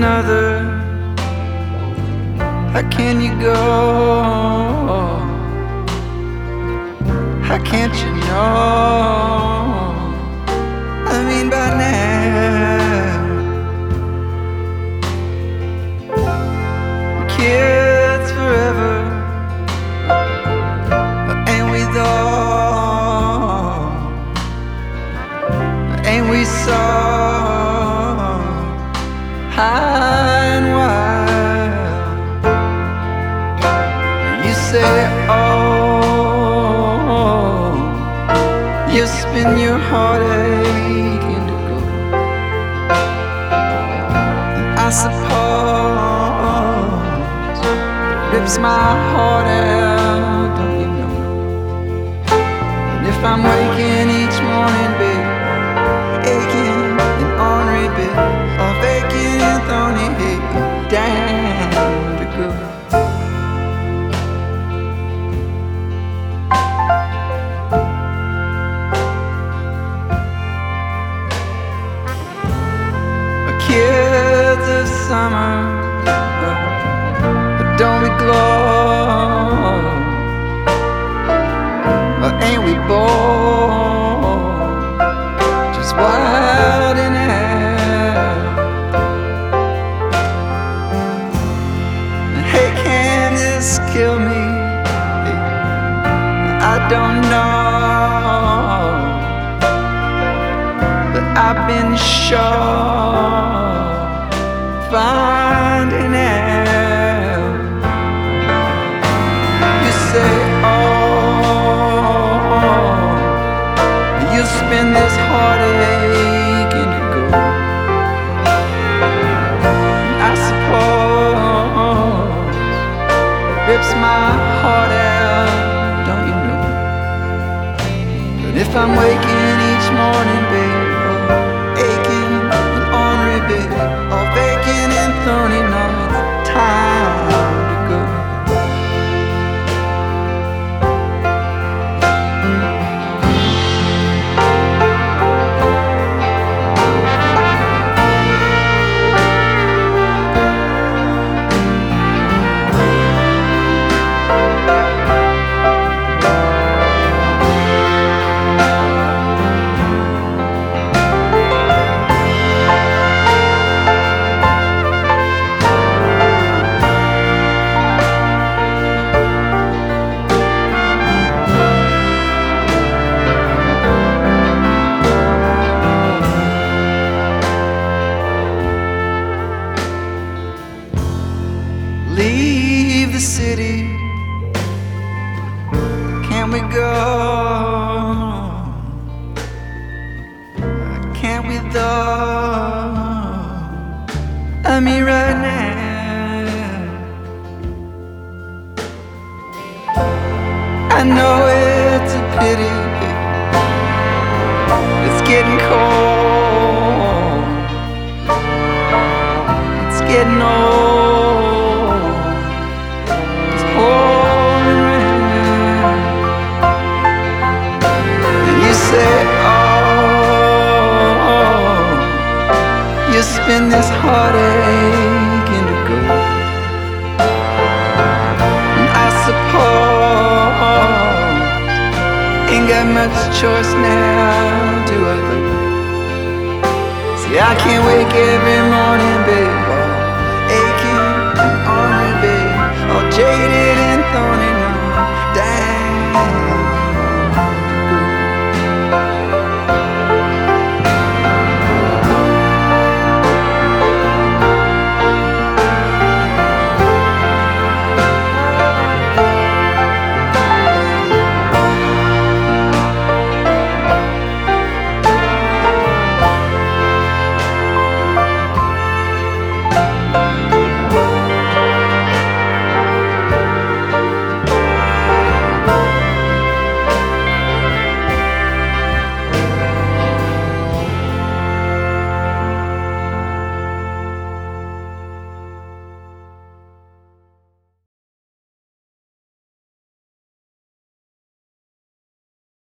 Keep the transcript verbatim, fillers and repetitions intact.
another. How can you go? How can't you know? I mean by now, kids forever, ain't we though? Ain't we so high and wild? You say, oh, you spin your heartache into gold. And I suppose it rips my heart out, don't you know? And if I'm waking each morning, babe, aching and ornery, babe, or vacant and thorny, hey, down to go. Kids of summer, but don't we glow? Or ain't we bold, just wild and out? Hey, can this kill me? I don't know, but I've been sure finding out. You say, oh, you spin this heartache into gold. I suppose it rips my heart out, don't you know? But if I'm waking each morning, babe, aching and ornery, babe, or vacant and thorny, no, it's time to go. Leave the city, can we go? Can't we though? I mean right now, I know it's a pity, it's getting cold, it's getting old. You spin this heartache into gold. And I suppose ain't got much choice now, do I? See, I can't wake every morning, babe,